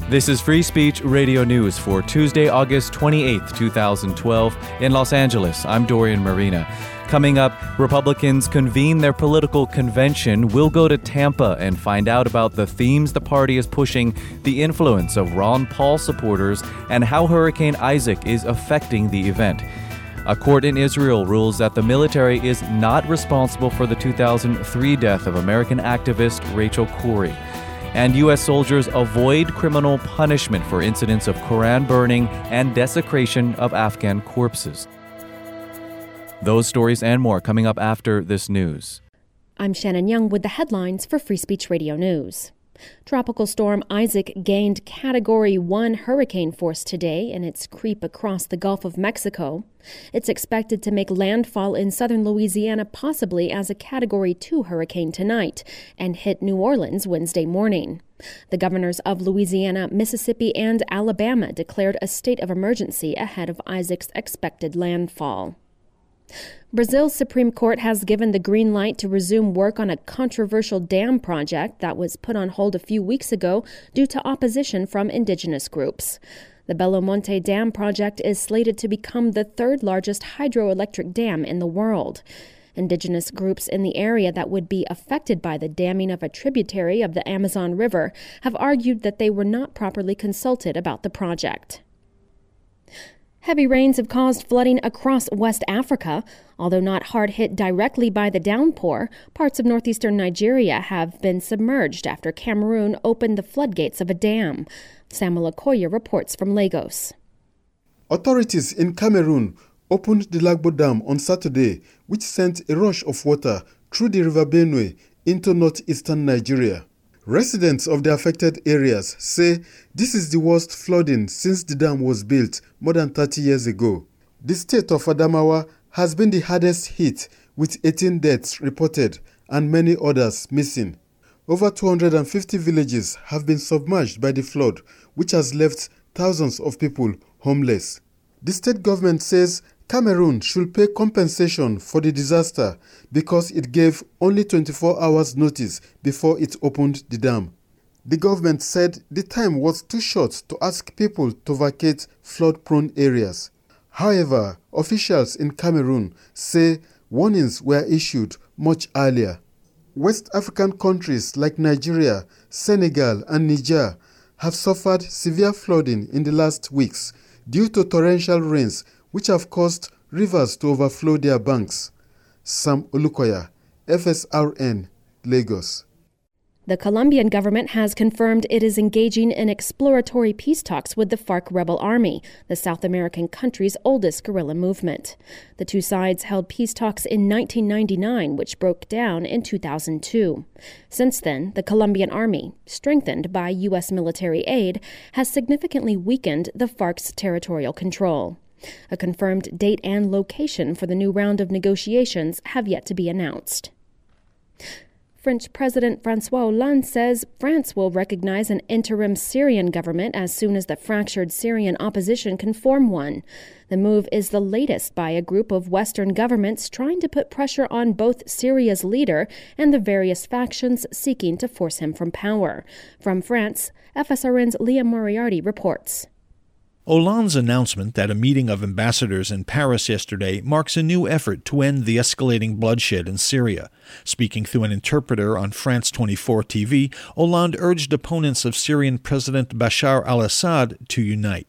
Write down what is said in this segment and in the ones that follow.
This is Free Speech Radio News for Tuesday, August 28th, 2012. In Los Angeles, I'm Dorian Marina. Coming up, Republicans convene their political convention. We'll go to Tampa and find out about the themes the party is pushing, the influence of Ron Paul supporters, and how Hurricane Isaac is affecting the event. A court in Israel rules that the military is not responsible for the 2003 death of American activist Rachel Corrie. And U.S. soldiers avoid criminal punishment for incidents of Quran burning and desecration of Afghan corpses. Those stories and more coming up after this news. I'm Shannon Young with the headlines for Free Speech Radio News. Tropical storm Isaac gained Category 1 hurricane force today in its creep across the Gulf of Mexico. It's expected to make landfall in southern Louisiana, possibly as a Category 2 hurricane tonight, and hit New Orleans Wednesday morning. The governors of Louisiana, Mississippi, and Alabama declared a state of emergency ahead of Isaac's expected landfall. Brazil's Supreme Court has given the green light to resume work on a controversial dam project that was put on hold a few weeks ago due to opposition from indigenous groups. The Belo Monte Dam project is slated to become the third largest hydroelectric dam in the world. Indigenous groups in the area that would be affected by the damming of a tributary of the Amazon River have argued that they were not properly consulted about the project. Heavy rains have caused flooding across West Africa. Although not hard hit directly by the downpour, parts of northeastern Nigeria have been submerged after Cameroon opened the floodgates of a dam. Samuel Okoye reports from Lagos. Authorities in Cameroon opened the Lagbo Dam on Saturday, which sent a rush of water through the River Benue into northeastern Nigeria. Residents of the affected areas say this is the worst flooding since the dam was built more than 30 years ago. The state of Adamawa has been the hardest hit, with 18 deaths reported and many others missing. Over 250 villages have been submerged by the flood, which has left thousands of people homeless. The state government says Cameroon should pay compensation for the disaster because it gave only 24 hours notice before it opened the dam. The government said the time was too short to ask people to vacate flood-prone areas. However, officials in Cameroon say warnings were issued much earlier. West African countries like Nigeria, Senegal, and Niger have suffered severe flooding in the last weeks due to torrential rains which have caused rivers to overflow their banks. Sam Olukoya, FSRN, Lagos. The Colombian government has confirmed it is engaging in exploratory peace talks with the FARC rebel army, the South American country's oldest guerrilla movement. The two sides held peace talks in 1999, which broke down in 2002. Since then, the Colombian army, strengthened by U.S. military aid, has significantly weakened the FARC's territorial control. A confirmed date and location for the new round of negotiations have yet to be announced. French President François Hollande says France will recognize an interim Syrian government as soon as the fractured Syrian opposition can form one. The move is the latest by a group of Western governments trying to put pressure on both Syria's leader and the various factions seeking to force him from power. From France, FSRN's Leah Moriarty reports. Hollande's announcement at a meeting of ambassadors in Paris yesterday marks a new effort to end the escalating bloodshed in Syria. Speaking through an interpreter on France 24 TV, Hollande urged opponents of Syrian President Bashar al-Assad to unite.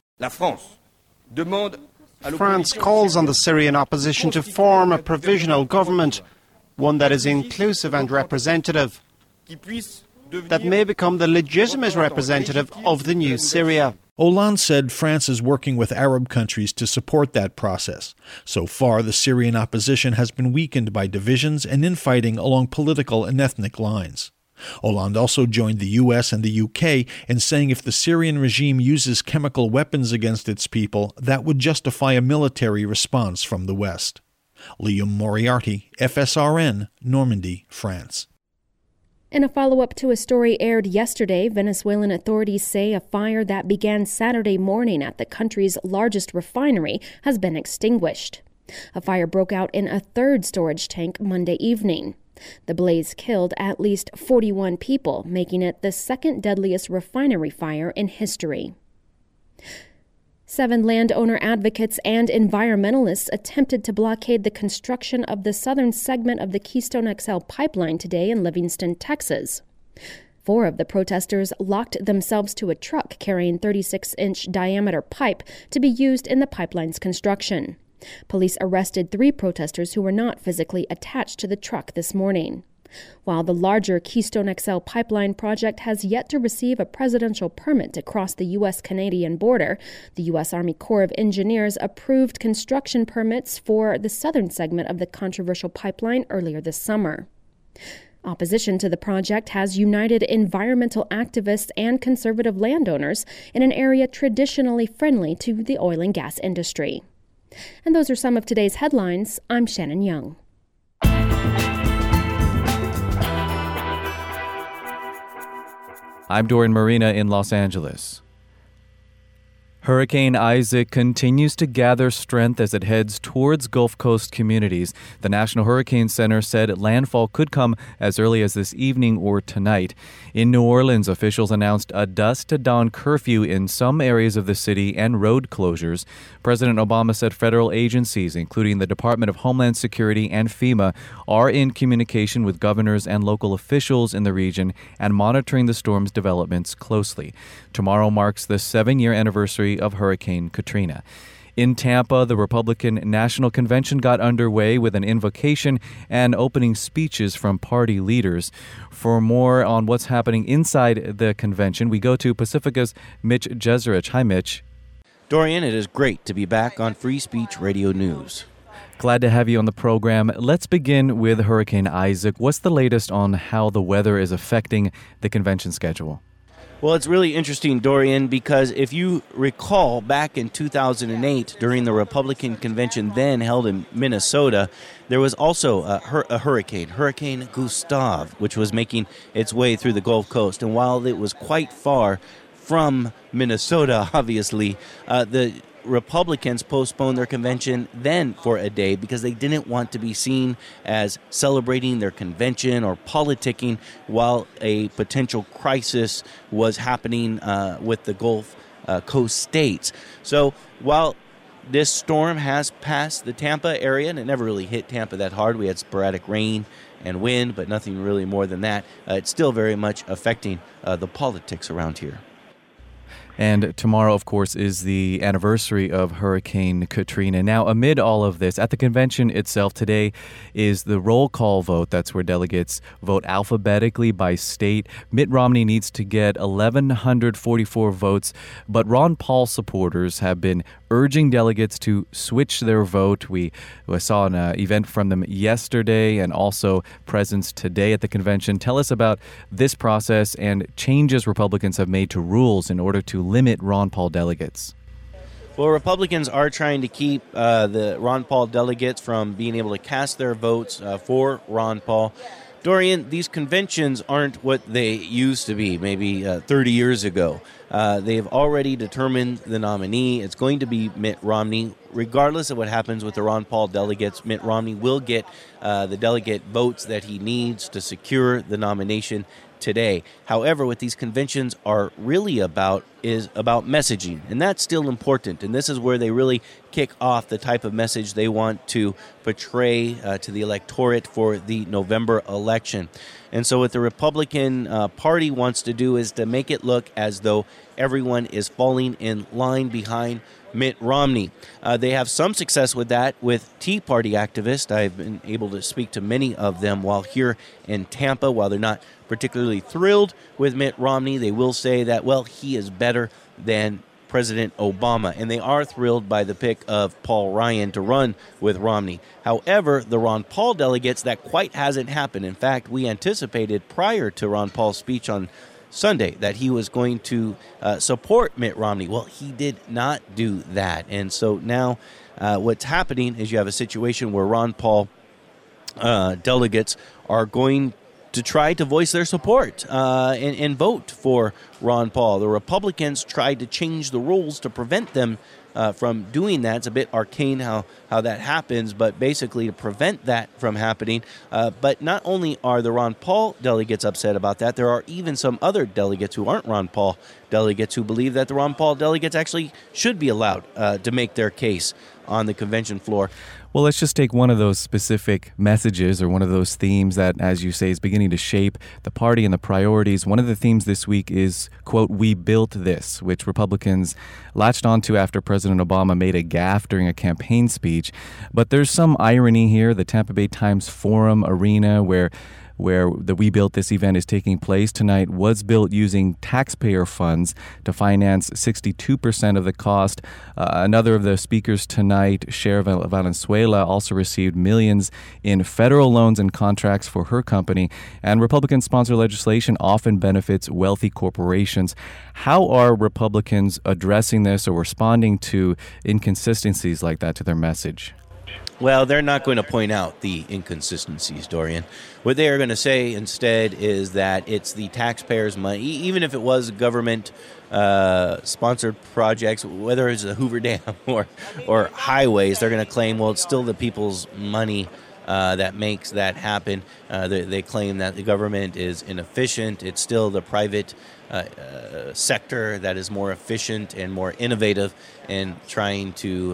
France calls on the Syrian opposition to form a provisional government, one that is inclusive and representative, that may become the legitimate representative of the new Syria. Hollande said France is working with Arab countries to support that process. So far, the Syrian opposition has been weakened by divisions and infighting along political and ethnic lines. Hollande also joined the US and the UK in saying if the Syrian regime uses chemical weapons against its people, that would justify a military response from the West. Liam Moriarty, FSRN, Normandy, France. In a follow-up to a story aired yesterday, Venezuelan authorities say a fire that began Saturday morning at the country's largest refinery has been extinguished. A fire broke out in a third storage tank Monday evening. The blaze killed at least 41 people, making it the second deadliest refinery fire in history. 7 landowner advocates and environmentalists attempted to blockade the construction of the southern segment of the Keystone XL pipeline today in Livingston, Texas. 4 of the protesters locked themselves to a truck carrying 36-inch diameter pipe to be used in the pipeline's construction. Police arrested 3 protesters who were not physically attached to the truck this morning. While the larger Keystone XL pipeline project has yet to receive a presidential permit to cross the U.S.-Canadian border, the U.S. Army Corps of Engineers approved construction permits for the southern segment of the controversial pipeline earlier this summer. Opposition to the project has united environmental activists and conservative landowners in an area traditionally friendly to the oil and gas industry. And those are some of today's headlines. I'm Shannon Young. I'm Dorian Marina in Los Angeles. Hurricane Isaac continues to gather strength as it heads towards Gulf Coast communities. The National Hurricane Center said landfall could come as early as this evening or tonight. In New Orleans, officials announced a dusk-to-dawn curfew in some areas of the city and road closures. President Obama said federal agencies, including the Department of Homeland Security and FEMA, are in communication with governors and local officials in the region and monitoring the storm's developments closely. Tomorrow marks the 7-year anniversary of Hurricane Katrina. In Tampa, the Republican National Convention got underway with an invocation and opening speeches from party leaders. For more on what's happening inside the convention, we go to Pacifica's Mitch Jeserich. Hi, Mitch. Dorian, it is great to be back on Free Speech Radio News. Glad to have you on the program. Let's begin with Hurricane Isaac. What's the latest on how the weather is affecting the convention schedule? Well, it's really interesting, Dorian, because if you recall back in 2008 during the Republican convention then held in Minnesota, there was also a hurricane, Hurricane Gustav, which was making its way through the Gulf Coast. And while it was quite far from Minnesota, obviously, the Republicans postponed their convention then for a day because they didn't want to be seen as celebrating their convention or politicking while a potential crisis was happening with the Gulf Coast states. So while this storm has passed the Tampa area, and it never really hit Tampa that hard, we had sporadic rain and wind, but nothing really more than that, it's still very much affecting the politics around here. And tomorrow, of course, is the anniversary of Hurricane Katrina. Now, amid all of this, at the convention itself today is the roll call vote. That's where delegates vote alphabetically by state. Mitt Romney needs to get 1,144 votes, but Ron Paul supporters have been urging delegates to switch their vote. We saw an event from them yesterday and also presence today at the convention. Tell us about this process and changes Republicans have made to rules in order to limit Ron Paul delegates. Well, Republicans are trying to keep the Ron Paul delegates from being able to cast their votes for Ron Paul. Dorian, these conventions aren't what they used to be maybe 30 years ago. They've already determined the nominee. It's going to be Mitt Romney. Regardless of what happens with the Ron Paul delegates, Mitt Romney will get the delegate votes that he needs to secure the nomination today. However, what these conventions are really about is about messaging, and that's still important. And this is where they really kick off the type of message they want to portray to the electorate for the November election. And so what the Republican Party wants to do is to make it look as though everyone is falling in line behind Mitt Romney. They have some success with that with Tea Party activists. I've been able to speak to many of them while here in Tampa. While they're not particularly thrilled with Mitt Romney, they will say that, well, he is better than President Obama, and they are thrilled by the pick of Paul Ryan to run with Romney. However, the Ron Paul delegates, that quite hasn't happened. In fact, we anticipated prior to Ron Paul's speech on Sunday that he was going to support Mitt Romney. Well, he did not do that. And so now what's happening is you have a situation where Ron Paul delegates are going to try to voice their support and vote for Ron Paul. The Republicans tried to change the rules to prevent them from doing that. It's a bit arcane how that happens, but basically to prevent that from happening. But not only are the Ron Paul delegates upset about that, there are even some other delegates who aren't Ron Paul delegates who believe that the Ron Paul delegates actually should be allowed to make their case on the convention floor. Well, let's just take one of those specific messages or one of those themes that, as you say, is beginning to shape the party and the priorities. One of the themes this week is, quote, "We built this," which Republicans latched onto after President Obama made a gaffe during a campaign speech. But there's some irony here. The Tampa Bay Times Forum Arena, where the We Built This event is taking place tonight, was built using taxpayer funds to finance 62% of the cost. Another of the speakers tonight, Cher Valenzuela, also received millions in federal loans and contracts for her company. And Republican-sponsored legislation often benefits wealthy corporations. How are Republicans addressing this or responding to inconsistencies like that to their message? Well, they're not going to point out the inconsistencies, Dorian. What they are going to say instead is that it's the taxpayers' money, even if it was government-sponsored projects, whether it's a Hoover Dam or highways, they're going to claim, well, it's still the people's money that makes that happen. They claim that the government is inefficient. It's still the private sector that is more efficient and more innovative in trying to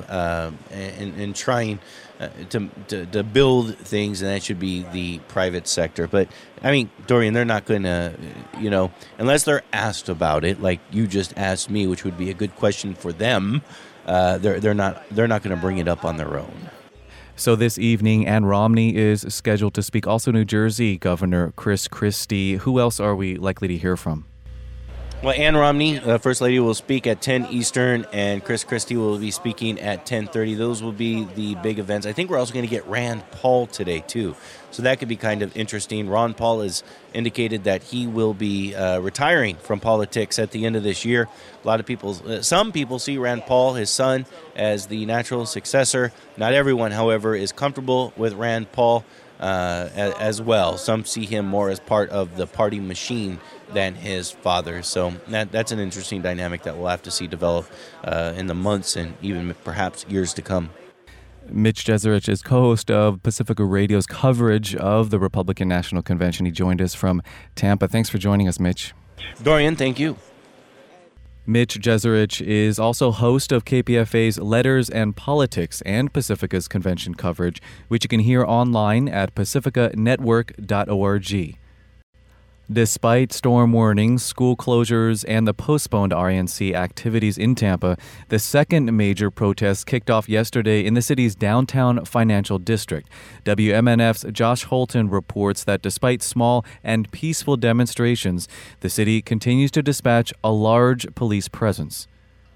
to build things, and that should be the private sector. But I mean, Dorian, they're not going to, unless they're asked about it, like you just asked me, which would be a good question for them. They're not going to bring it up on their own. So this evening, Ann Romney is scheduled to speak. Also, New Jersey Governor Chris Christie. Who else are we likely to hear from? Well, Ann Romney, First Lady, will speak at 10 Eastern, and Chris Christie will be speaking at 10:30. Those will be the big events. I think we're also going to get Rand Paul today, too. So that could be kind of interesting. Ron Paul has indicated that he will be retiring from politics at the end of this year. A lot of some people see Rand Paul, his son, as the natural successor. Not everyone, however, is comfortable with Rand Paul as well. Some see him more as part of the party machine than his father. So that's an interesting dynamic that we'll have to see develop in the months and even perhaps years to come. Mitch Jeserich is co-host of Pacifica Radio's coverage of the Republican National Convention. He joined us from Tampa. Thanks for joining us, Mitch. Dorian, thank you. Mitch Jeserich is also host of KPFA's Letters and Politics and Pacifica's convention coverage, which you can hear online at pacificanetwork.org. Despite storm warnings, school closures, and the postponed RNC activities in Tampa, the second major protest kicked off yesterday in the city's downtown financial district. WMNF's Josh Holton reports that despite small and peaceful demonstrations, the city continues to dispatch a large police presence.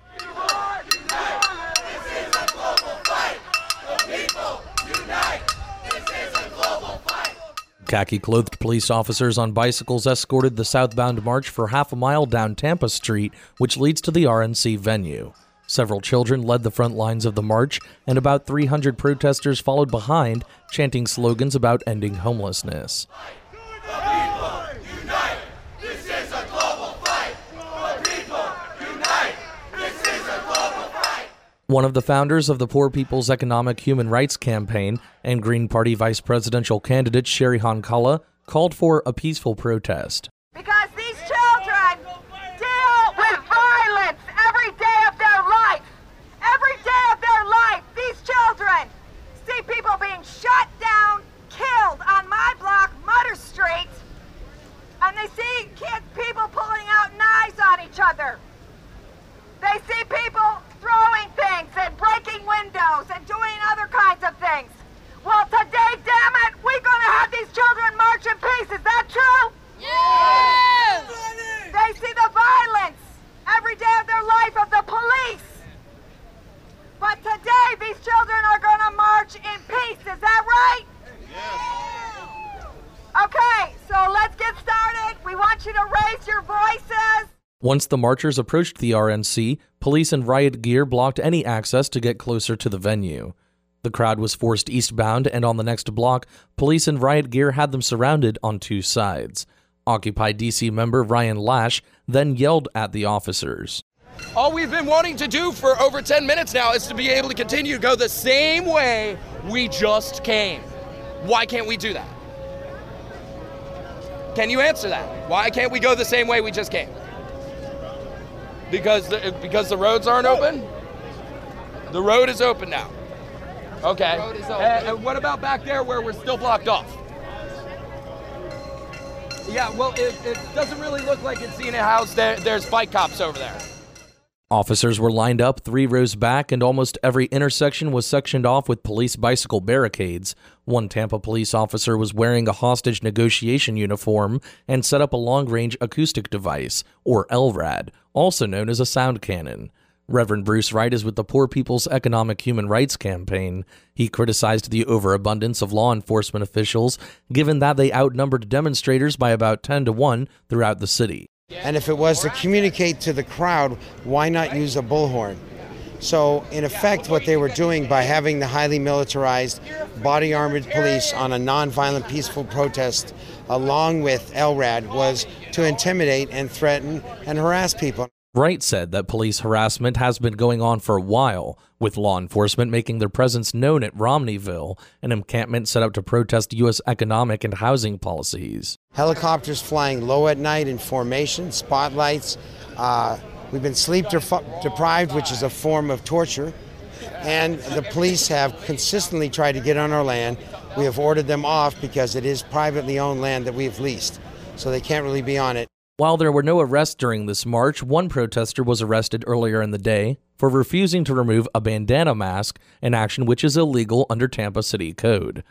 Khaki-clothed police officers on bicycles escorted the southbound march for half a mile down Tampa Street, which leads to the RNC venue. Several children led the front lines of the march, and about 300 protesters followed behind, chanting slogans about ending homelessness. One of the founders of the Poor People's Economic Human Rights Campaign and Green Party vice presidential candidate Sherry Hankala called for a peaceful protest. Because these children deal with violence every day of their life. Every day of their life, these children see people being shot down, killed on my block, Mutter Street, and they see people pulling out knives on each other. They see people throwing things and breaking windows and doing other kinds of things. Well, today, damn it, we're going to have these children march in peace. Is that true? Yes! They see the violence every day of their life of the police. But today, these children are going to march in peace. Is that right? Yes! Okay, so let's get started. We want you to raise your voices. Once the marchers approached the RNC, police in riot gear blocked any access to get closer to the venue. The crowd was forced eastbound, and on the next block, police in riot gear had them surrounded on two sides. Occupy DC member Ryan Lash then yelled at the officers. All we've been wanting to do for over 10 minutes now is to be able to continue to go the same way we just came. Why can't we do that? Can you answer that? Why can't we go the same way we just came? Because the roads aren't open? The road is open now. Okay. The road is open. And what about back there where we're still blocked off? Yeah, well, it doesn't really look like it's Xena House. There's bike cops over there. Officers were lined up 3 rows back, and almost every intersection was sectioned off with police bicycle barricades. One Tampa police officer was wearing a hostage negotiation uniform and set up a long-range acoustic device, or LRAD, also known as a sound cannon. Reverend Bruce Wright is with the Poor People's Economic Human Rights Campaign. He criticized the overabundance of law enforcement officials, given that they outnumbered demonstrators by about 10-1 throughout the city. And if it was to communicate to the crowd, why not use a bullhorn? So, in effect, what they were doing by having the highly militarized, body-armored police on a nonviolent, peaceful protest, along with LRAD, was to intimidate and threaten and harass people. Wright said that police harassment has been going on for a while, with law enforcement making their presence known at Romneyville, an encampment set up to protest U.S. economic and housing policies. Helicopters flying low at night in formation, spotlights. We've been sleep deprived, which is a form of torture. And the police have consistently tried to get on our land. We have ordered them off because it is privately owned land that we've leased, so they can't really be on it. While there were no arrests during this march, one protester was arrested earlier in the day for refusing to remove a bandana mask, an action which is illegal under Tampa City Code.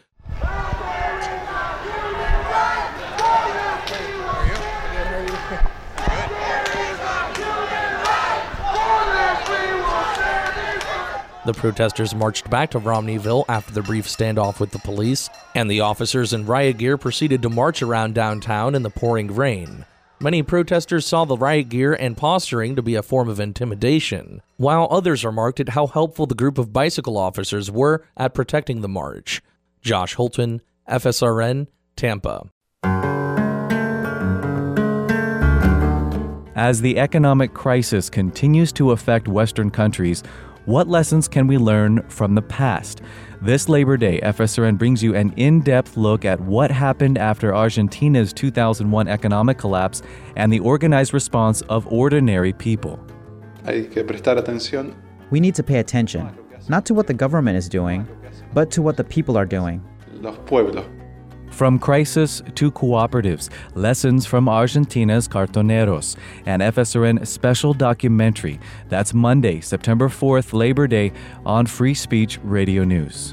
The protesters marched back to Romneyville after the brief standoff with the police, and the officers in riot gear proceeded to march around downtown in the pouring rain. Many protesters saw the riot gear and posturing to be a form of intimidation, while others remarked at how helpful the group of bicycle officers were at protecting the march. Josh Holton, FSRN, Tampa. As the economic crisis continues to affect Western countries, what lessons can we learn from the past? This Labor Day, FSRN brings you an in-depth look at what happened after Argentina's 2001 economic collapse and the organized response of ordinary people. We need to pay attention, not to what the government is doing, but to what the people are doing. From crisis to cooperatives, lessons from Argentina's cartoneros, an FSRN special documentary. That's Monday, September 4th, Labor Day, on Free Speech Radio News.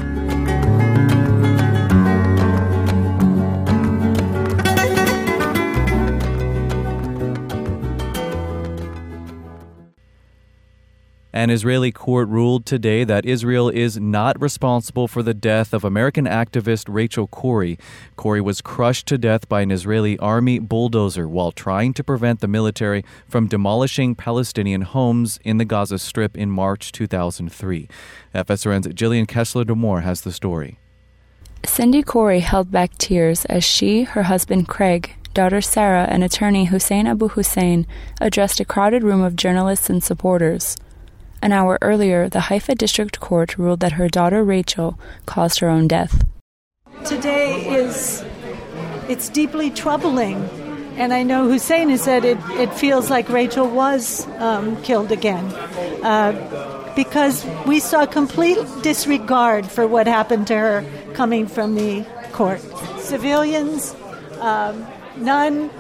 An Israeli court ruled today that Israel is not responsible for the death of American activist Rachel Corrie. Corrie was crushed to death by an Israeli army bulldozer while trying to prevent the military from demolishing Palestinian homes in the Gaza Strip in March 2003. FSRN's Jillian Kessler-DeMoore has the story. Cindy Corrie held back tears as she, her husband Craig, daughter Sarah, and attorney Hussein Abu Hussein addressed a crowded room of journalists and supporters. An hour earlier, the Haifa District Court ruled that her daughter Rachel caused her own death. Today it's deeply troubling, and I know Hussein has said it feels like Rachel was killed again, because we saw complete disregard for what happened to her coming from the court. Civilians, nonviolent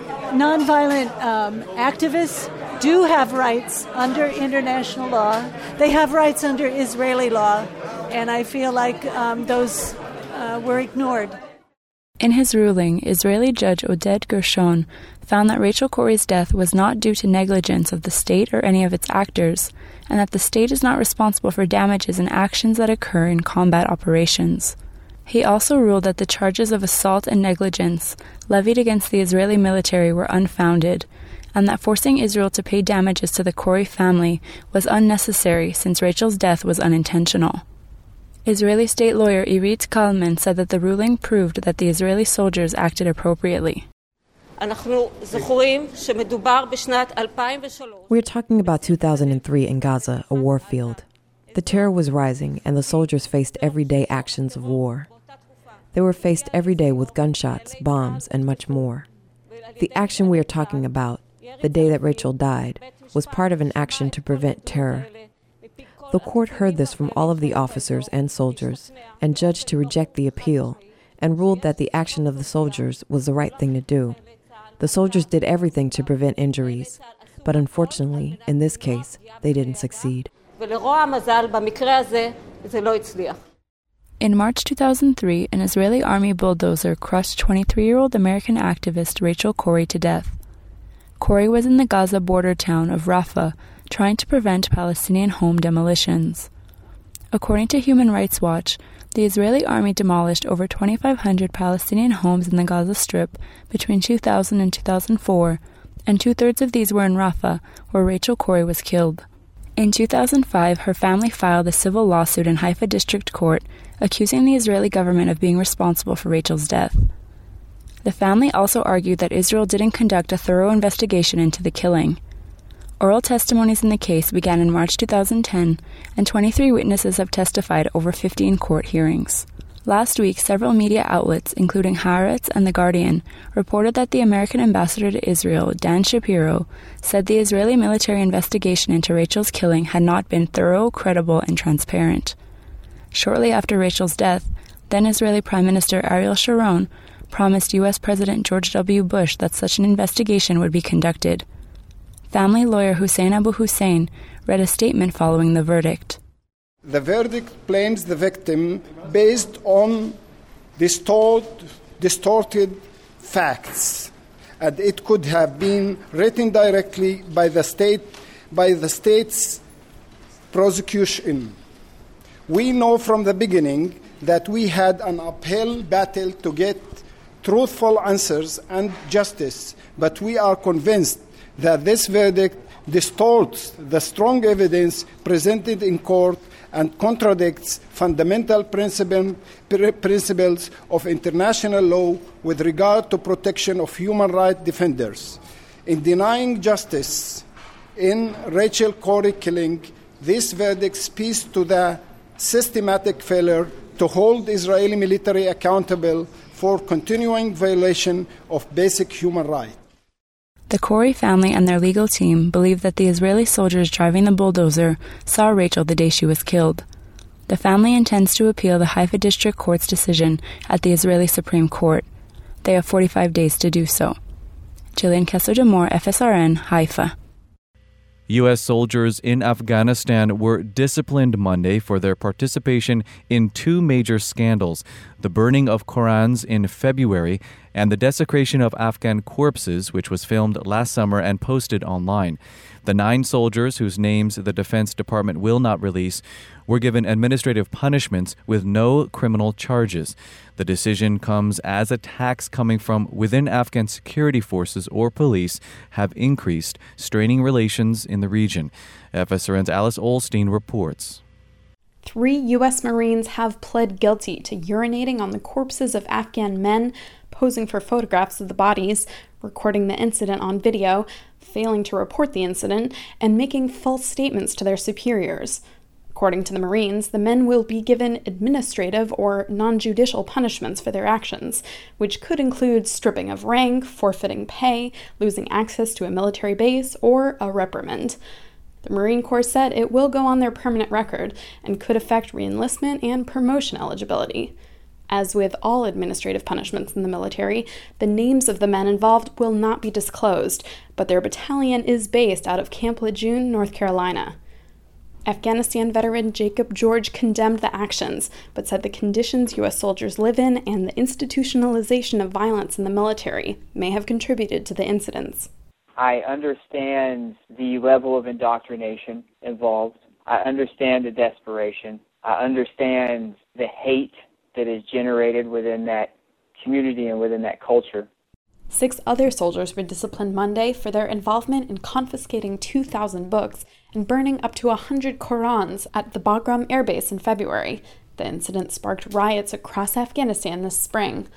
activists do have rights under international law. They have rights under Israeli law, and I feel like those were ignored. In his ruling, Israeli judge Oded Gershon found that Rachel Corrie's death was not due to negligence of the state or any of its actors, and that the state is not responsible for damages and actions that occur in combat operations. He also ruled that the charges of assault and negligence levied against the Israeli military were unfounded, and that forcing Israel to pay damages to the Corrie family was unnecessary since Rachel's death was unintentional. Israeli state lawyer Irit Kalman said that the ruling proved that the Israeli soldiers acted appropriately. We're talking about 2003 in Gaza, a war field. The terror was rising, and the soldiers faced everyday actions of war. They were faced every day with gunshots, bombs, and much more. The action we are talking about, the day that Rachel died, was part of an action to prevent terror. The court heard this from all of the officers and soldiers, and judged to reject the appeal, and ruled that the action of the soldiers was the right thing to do. The soldiers did everything to prevent injuries, but unfortunately, in this case, they didn't succeed. In March 2003, an Israeli army bulldozer crushed 23-year-old American activist Rachel Corrie to death. Corrie was in the Gaza border town of Rafah, trying to prevent Palestinian home demolitions. According to Human Rights Watch, the Israeli army demolished over 2,500 Palestinian homes in the Gaza Strip between 2000 and 2004, and two-thirds of these were in Rafah, where Rachel Corrie was killed. In 2005, her family filed a civil lawsuit in Haifa District Court, accusing the Israeli government of being responsible for Rachel's death. The family also argued that Israel didn't conduct a thorough investigation into the killing. Oral testimonies in the case began in March 2010, and 23 witnesses have testified over 15 court hearings. Last week, several media outlets, including Haaretz and The Guardian, reported that the American ambassador to Israel, Dan Shapiro, said the Israeli military investigation into Rachel's killing had not been thorough, credible, and transparent. Shortly after Rachel's death, then Israeli Prime Minister Ariel Sharon promised U.S. President George W. Bush that such an investigation would be conducted. Family lawyer Hussein Abu Hussein read a statement following the verdict. The verdict blames the victim based on distorted facts, and it could have been written directly by the state's prosecution. We know from the beginning that we had an uphill battle to get truthful answers and justice, but we are convinced that this verdict distorts the strong evidence presented in court and contradicts fundamental principles of international law with regard to protection of human rights defenders. In denying justice in Rachel Corrie killing, this verdict speaks to the systematic failure to hold Israeli military accountable for continuing violation of basic human rights. The Corrie family and their legal team believe that the Israeli soldiers driving the bulldozer saw Rachel the day she was killed. The family intends to appeal the Haifa District Court's decision at the Israeli Supreme Court. They have 45 days to do so. Jillian Kessler-Demore, FSRN, Haifa. U.S. soldiers in Afghanistan were disciplined Monday for their participation in two major scandals: the burning of Korans in February and the desecration of Afghan corpses, which was filmed last summer and posted online. The 9 soldiers, whose names the Defense Department will not release, were given administrative punishments with no criminal charges. The decision comes as attacks coming from within Afghan security forces or police have increased, straining relations in the region. FSRN's Alice Olstein reports. 3 U.S. Marines have pled guilty to urinating on the corpses of Afghan men, posing for photographs of the bodies, recording the incident on video, failing to report the incident, and making false statements to their superiors. According to the Marines, the men will be given administrative or non-judicial punishments for their actions, which could include stripping of rank, forfeiting pay, losing access to a military base, or a reprimand. The Marine Corps said it will go on their permanent record and could affect reenlistment and promotion eligibility. As with all administrative punishments in the military, the names of the men involved will not be disclosed, but their battalion is based out of Camp Lejeune, North Carolina. Afghanistan veteran Jacob George condemned the actions, but said the conditions U.S. soldiers live in and the institutionalization of violence in the military may have contributed to the incidents. I understand the level of indoctrination involved. I understand the desperation. I understand the hate that is generated within that community and within that culture. 6 other soldiers were disciplined Monday for their involvement in confiscating 2,000 books and burning up to 100 Korans at the Bagram Air Base in February. The incident sparked riots across Afghanistan this spring.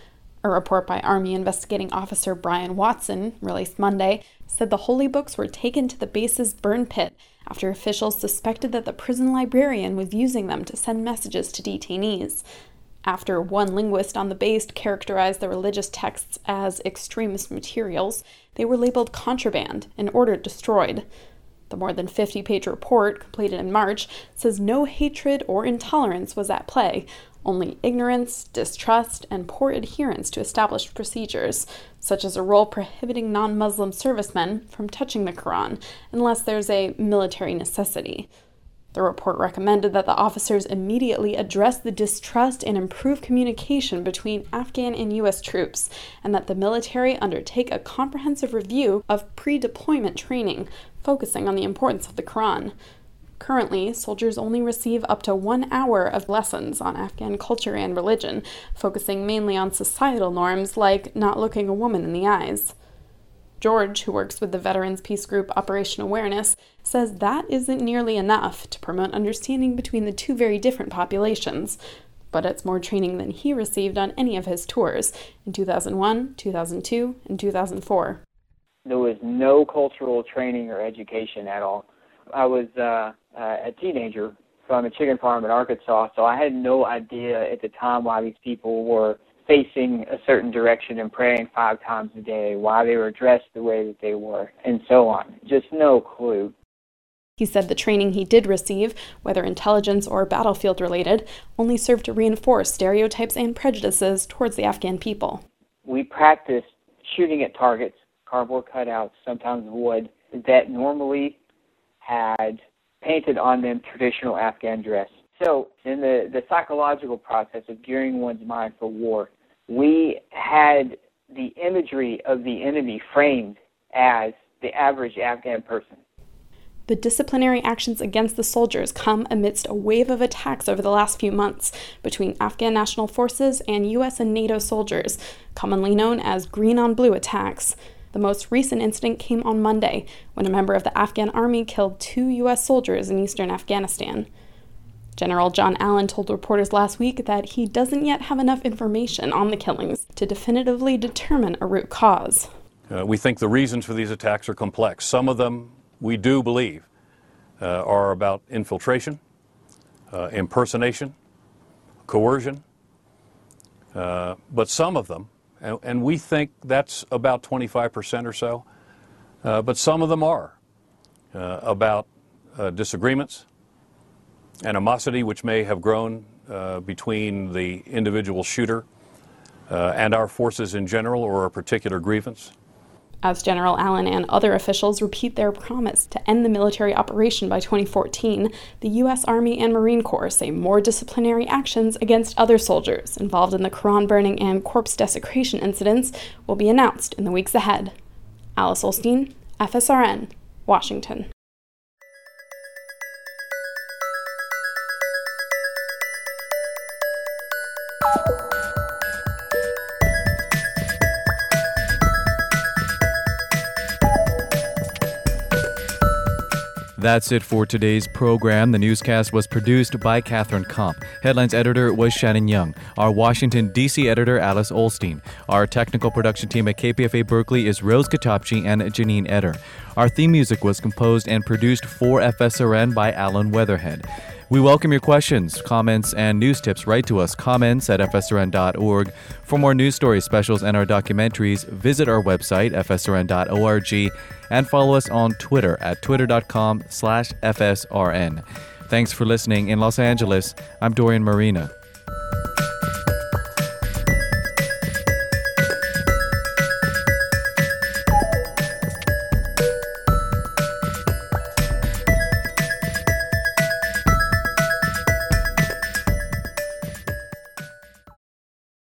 A report by Army Investigating Officer Brian Watson, released Monday, said the holy books were taken to the base's burn pit after officials suspected that the prison librarian was using them to send messages to detainees. After one linguist on the base characterized the religious texts as extremist materials, they were labeled contraband and ordered destroyed. The more than 50-page report, completed in March, says no hatred or intolerance was at play, only ignorance, distrust, and poor adherence to established procedures, such as a rule prohibiting non-Muslim servicemen from touching the Quran unless there's a military necessity. The report recommended that the officers immediately address the distrust and improve communication between Afghan and U.S. troops, and that the military undertake a comprehensive review of pre-deployment training, focusing on the importance of the Quran. Currently, soldiers only receive up to 1 hour of lessons on Afghan culture and religion, focusing mainly on societal norms like not looking a woman in the eyes. George, who works with the veterans peace group Operation Awareness, says that isn't nearly enough to promote understanding between the two very different populations, but it's more training than he received on any of his tours in 2001, 2002, and 2004. There was no cultural training or education at all. I was a teenager from a chicken farm in Arkansas, so I had no idea at the time why these people were facing a certain direction and praying 5 times a day, why they were dressed the way that they were, and so on. Just no clue. He said the training he did receive, whether intelligence or battlefield related, only served to reinforce stereotypes and prejudices towards the Afghan people. We practiced shooting at targets, cardboard cutouts, sometimes wood, that normally had painted on them traditional Afghan dress. So in the psychological process of gearing one's mind for war, we had the imagery of the enemy framed as the average Afghan person. The disciplinary actions against the soldiers come amidst a wave of attacks over the last few months between Afghan National Forces and U.S. and NATO soldiers, commonly known as green-on-blue attacks. The most recent incident came on Monday, when a member of the Afghan army killed 2 U.S. soldiers in eastern Afghanistan. General John Allen told reporters last week that he doesn't yet have enough information on the killings to definitively determine a root cause. We think the reasons for these attacks are complex. Some of them, we do believe, are about infiltration, impersonation, coercion, but some of them, and we think that's about 25% or so, but some of them are about disagreements, animosity which may have grown between the individual shooter and our forces in general, or a particular grievance. As General Allen and other officials repeat their promise to end the military operation by 2014, the U.S. Army and Marine Corps say more disciplinary actions against other soldiers involved in the Quran burning and corpse desecration incidents will be announced in the weeks ahead. Alice Olstein, FSRN, Washington. That's it for today's program. The newscast was produced by Catherine Komp. Headlines editor was Shannon Young. Our Washington, D.C. editor, Alice Olstein. Our technical production team at KPFA Berkeley is Rose Katapchi and Janine Eder. Our theme music was composed and produced for FSRN by Alan Weatherhead. We welcome your questions, comments, and news tips. Write to us, comments@fsrn.org. For more news stories, specials, and our documentaries, visit our website, fsrn.org, and follow us on Twitter at twitter.com/FSRN. Thanks for listening. In Los Angeles, I'm Dorian Marina.